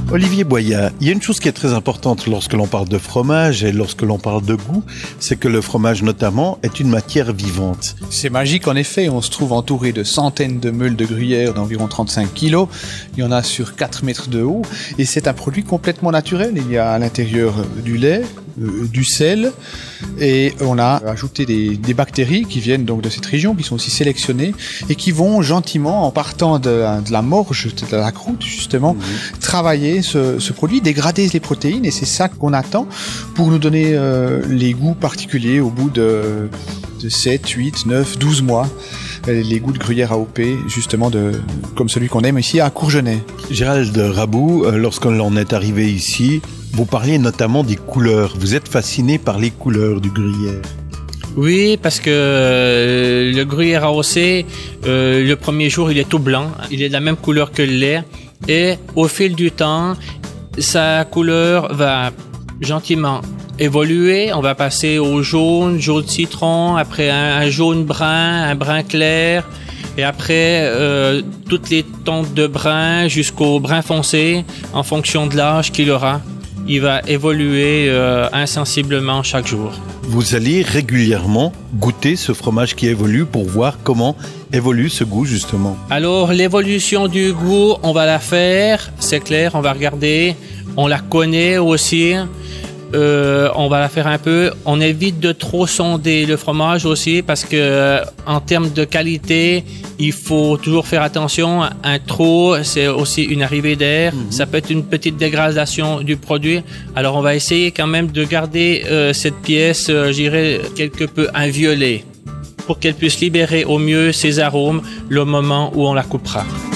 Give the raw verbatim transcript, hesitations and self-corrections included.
Olivier Boyat, il y a une chose qui est très importante lorsque l'on parle de fromage et lorsque l'on parle de goût, c'est que le fromage notamment est une matière vivante. C'est magique en effet, on se trouve entouré de centaines de meules de gruyère d'environ trente-cinq kilos, il y en a sur quatre mètres de haut et c'est un produit complètement naturel, il y a à l'intérieur du lait, euh, du sel et on a ajouté des, des bactéries qui viennent donc de cette région, qui sont aussi sélectionnées et qui vont gentiment en partant de, de la morge, de la croûte justement, mmh. travailler Ce, ce produit, dégrader les protéines et c'est ça qu'on attend pour nous donner euh, les goûts particuliers au bout de, de sept, huit, neuf, douze mois. Les goûts de gruyère A O P, justement, de, comme celui qu'on aime ici à Courgenay. Gérald Rabou, euh, lorsqu'on est arrivé ici, vous parliez notamment des couleurs. Vous êtes fasciné par les couleurs du gruyère. Oui, parce que euh, le gruyère A O C, euh, le premier jour, il est tout blanc. Il est de la même couleur que le lait. Et au fil du temps, sa couleur va gentiment évoluer. On va passer au jaune, jaune citron, après un, un jaune brun, un brun clair, et après euh, toutes les teintes de brun jusqu'au brun foncé en fonction de l'âge qu'il aura. Il va évoluer euh, insensiblement chaque jour. Vous allez régulièrement goûter ce fromage qui évolue pour voir comment évolue ce goût justement. Alors l'évolution du goût, on va la faire, c'est clair, on va regarder, on la connaît aussi. Euh, on va la faire un peu. On évite de trop sonder le fromage aussi parce que euh, en termes de qualité, il faut toujours faire attention. Un trop, c'est aussi une arrivée d'air. Mm-hmm. Ça peut être une petite dégradation du produit. Alors on va essayer quand même de garder euh, cette pièce, euh, je dirais, quelque peu inviolée pour qu'elle puisse libérer au mieux ses arômes le moment où on la coupera.